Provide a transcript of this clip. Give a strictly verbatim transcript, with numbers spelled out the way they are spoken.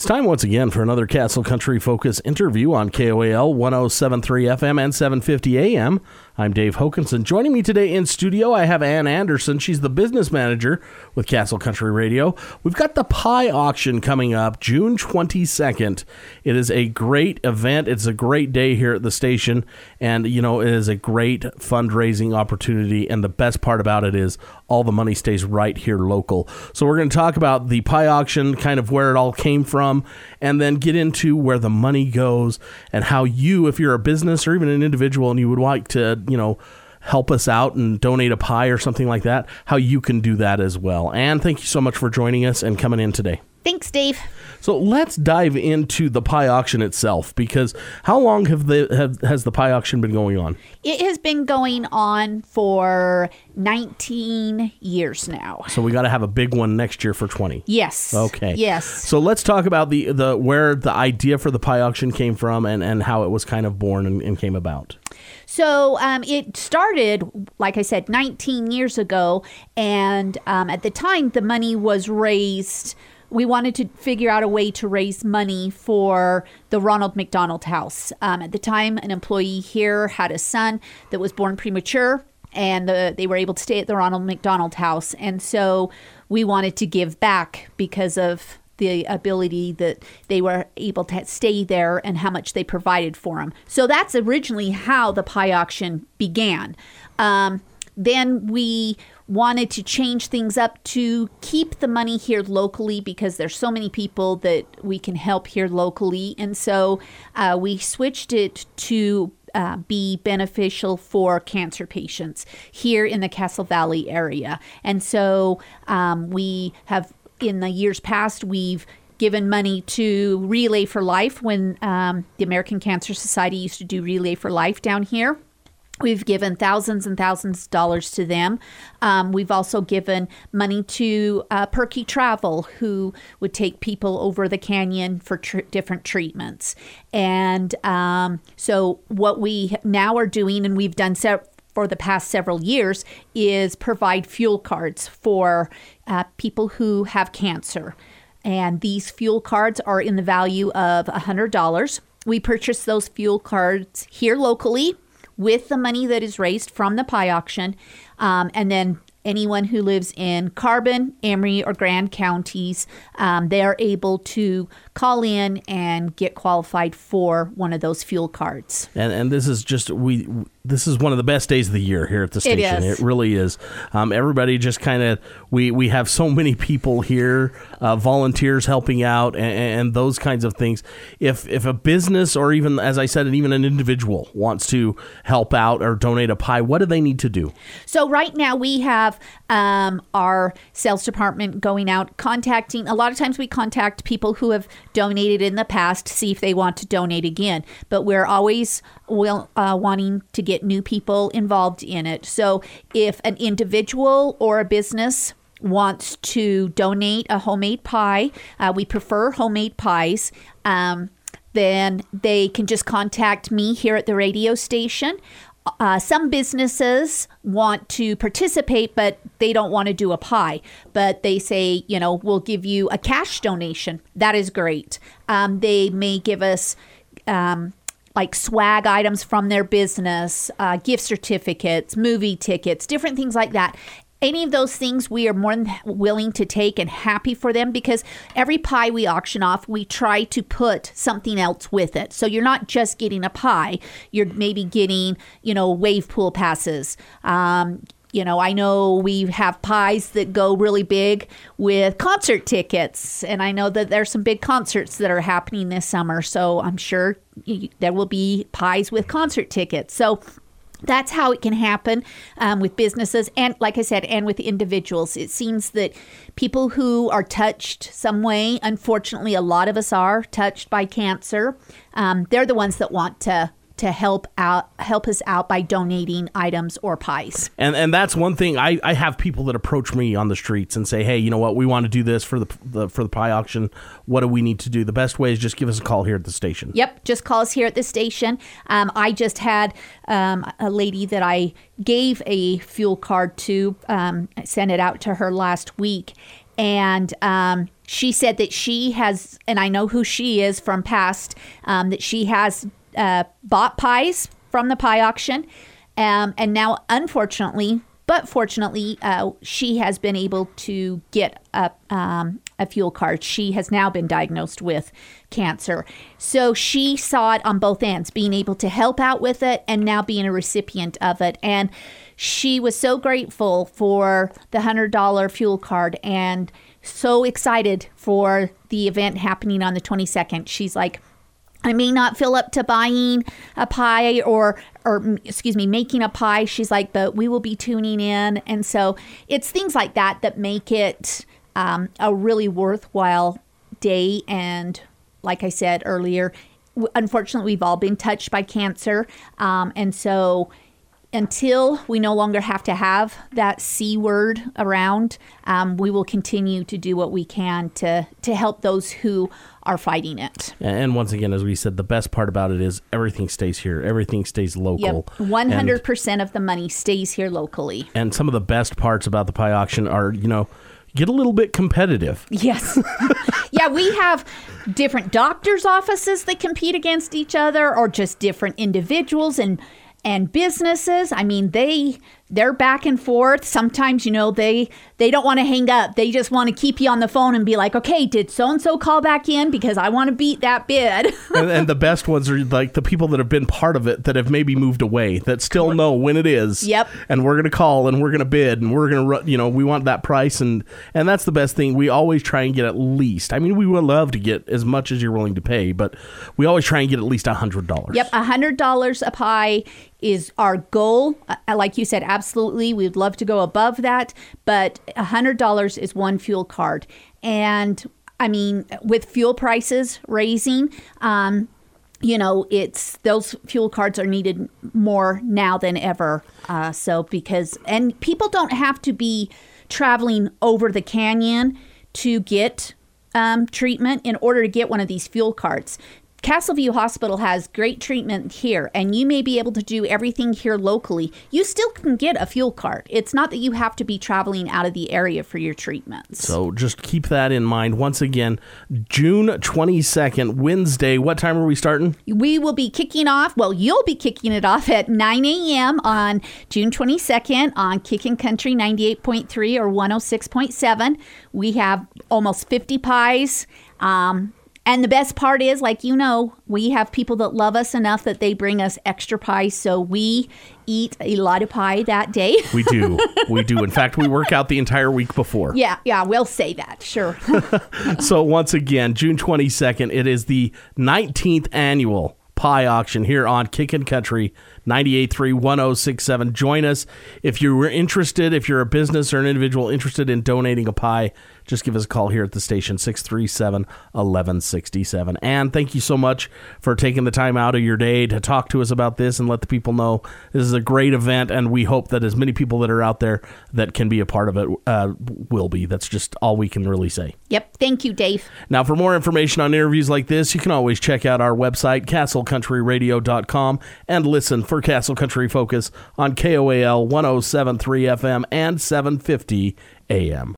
It's time once again for another Castle Country Focus interview on K O A L one oh seven point three F M and seven fifty A M. I'm Dave Hokinson. Joining me today in studio, I have Ann Anderson. She's the business manager with Castle Country Radio. We've got the pie auction coming up June twenty-second. It is a great event. It's a great day here at the station, and you know, it is a great fundraising opportunity, and the best part about it is all the money stays right here local. So we're going to talk about the pie auction, kind of where it all came from, and then get into where the money goes and how you, if you're a business or even an individual and you would like to, you know, help us out and donate a pie or something like that, how you can do that as well. Ann, thank you so much for joining us and coming in today. Thanks, Dave. So let's dive into the pie auction itself, because how long have the have, has the pie auction been going on? It has been going on for nineteen years now. So we got to have a big one next year for twenty. Yes. Okay. Yes. So let's talk about the, the where the idea for the pie auction came from and, and how it was kind of born and, and came about. So um, it started, like I said, nineteen years ago, and um, at the time the money was raised. We wanted to figure out a way to raise money for the Ronald McDonald House. Um, at the time, an employee here had a son that was born premature, and the, they were able to stay at the Ronald McDonald House. And so we wanted to give back because of the ability that they were able to stay there and how much they provided for them. So that's originally how the pie auction began. Um, then we wanted to change things up to keep the money here locally because there's so many people that we can help here locally. And so uh, we switched it to uh, be beneficial for cancer patients here in the Castle Valley area. And so um, we have, in the years past, we've given money to Relay for Life when um, the American Cancer Society used to do Relay for Life down here. We've given thousands and thousands of dollars to them. Um, we've also given money to uh, Perky Travel, who would take people over the canyon for tr- different treatments. And um, so what we now are doing, and we've done se- for the past several years, is provide fuel cards for uh, people who have cancer. And these fuel cards are in the value of one hundred dollars. We purchase those fuel cards here locally with the money that is raised from the pie auction. Um, and then anyone who lives in Carbon, Emery, or Grand counties, um, they are able to call in and get qualified for one of those fuel cards. And and this is just, we this is one of the best days of the year here at the station. It is. It really is. Um, everybody just kind of, we, we have so many people here, uh, volunteers helping out and, and those kinds of things. If if a business or even, as I said, even an individual wants to help out or donate a pie, what do they need to do? So right now we have um, our sales department going out, contacting, a lot of times we contact people who have donated in the past to see if they want to donate again. But we're always will, uh, wanting to get new people involved in it. So if an individual or a business wants to donate a homemade pie, uh, we prefer homemade pies, um, then they can just contact me here at the radio station. Uh, some businesses want to participate, but they don't want to do a pie. But they say, you know, we'll give you a cash donation. That is great. Um, they may give us um, like swag items from their business, uh, gift certificates, movie tickets, different things like that. Any of those things we are more than willing to take and happy for them, because every pie we auction off, we try to put something else with it. So you're not just getting a pie. You're maybe getting, you know, wave pool passes. Um, you know, I know we have pies that go really big with concert tickets. And I know that there's some big concerts that are happening this summer. So I'm sure there will be pies with concert tickets. So that's how it can happen um, with businesses and, like I said, and with individuals. It seems that people who are touched some way, unfortunately, a lot of us are touched by cancer. Um, they're the ones that want to to help out, help us out by donating items or pies. And and that's one thing. I, I have people that approach me on the streets and say, hey, you know what, we want to do this for the, the for the pie auction. What do we need to do? The best way is just give us a call here at the station. Yep, just call us here at the station. Um, I just had um, a lady that I gave a fuel card to. Um, I sent it out to her last week. And um, she said that she has, and I know who she is from past, um, that she has uh, bought pies from the pie auction. Um, and now, unfortunately, but fortunately, uh, she has been able to get a, um, a fuel card. She has now been diagnosed with cancer. So she saw it on both ends, being able to help out with it and now being a recipient of it. And she was so grateful for the one hundred dollars fuel card and so excited for the event happening on the twenty-second. She's like, I may not feel up to buying a pie or, or excuse me, making a pie. She's like, but we will be tuning in. And so it's things like that that make it um, a really worthwhile day. And like I said earlier, unfortunately, we've all been touched by cancer. Um, and so until we no longer have to have that C word around, um, we will continue to do what we can to, to help those who are fighting it. And once again, as we said, the best part about it is everything stays here. Everything stays local. Yep. one hundred percent and, of the money stays here locally. And some of the best parts about the pie auction are, you know, get a little bit competitive. Yes. Yeah, we have different doctors' offices that compete against each other or just different individuals and and businesses. I mean, they they're back and forth. Sometimes, you know, they they don't want to hang up. They just want to keep you on the phone and be like, okay, did so-and-so call back in? Because I want to beat that bid. and, and the best ones are like the people that have been part of it that have maybe moved away, that still know when it is. Yep. And we're going to call and we're going to bid and we're going to, you know, we want that price. And, and that's the best thing. We always try and get at least, I mean, we would love to get as much as you're willing to pay, but we always try and get at least one hundred dollars. Yep. one hundred dollars a pie is our goal. Uh, like you said, absolutely. We'd love to go above that, but one hundred dollars is one fuel card. And I mean, with fuel prices raising, um, you know, it's those fuel cards are needed more now than ever. Uh, so because, and people don't have to be traveling over the canyon to get um, treatment in order to get one of these fuel cards. Castleview Hospital has great treatment here, and you may be able to do everything here locally. You still can get a fuel card. It's not that you have to be traveling out of the area for your treatments. So just keep that in mind. Once again, June twenty-second, Wednesday. What time are we starting? We will be kicking off, well, you'll be kicking it off at nine a.m. on June twenty-second on Kickin' Country ninety-eight point three or one oh six point seven. We have almost fifty pies. Um... And the best part is, like, you know, we have people that love us enough that they bring us extra pie. So we eat a lot of pie that day. We do. We do. In fact, we work out the entire week before. Yeah, yeah, we'll say that. Sure. So once again, June twenty-second, it is the nineteenth annual pie auction here on Kickin' Country ninety-eight point three, one oh six point seven. Join us. If you were interested, if you're a business or an individual interested in donating a pie, just give us a call here at the station, six three seven, one one six seven. And thank you so much for taking the time out of your day to talk to us about this and let the people know this is a great event, and we hope that as many people that are out there that can be a part of it uh, will be. That's just all we can really say. Yep. Thank you, Dave. Now, for more information on interviews like this, you can always check out our website, castle country radio dot com, and listen for Castle Country Focus on K O A L one oh seven point three F M and seven fifty A M.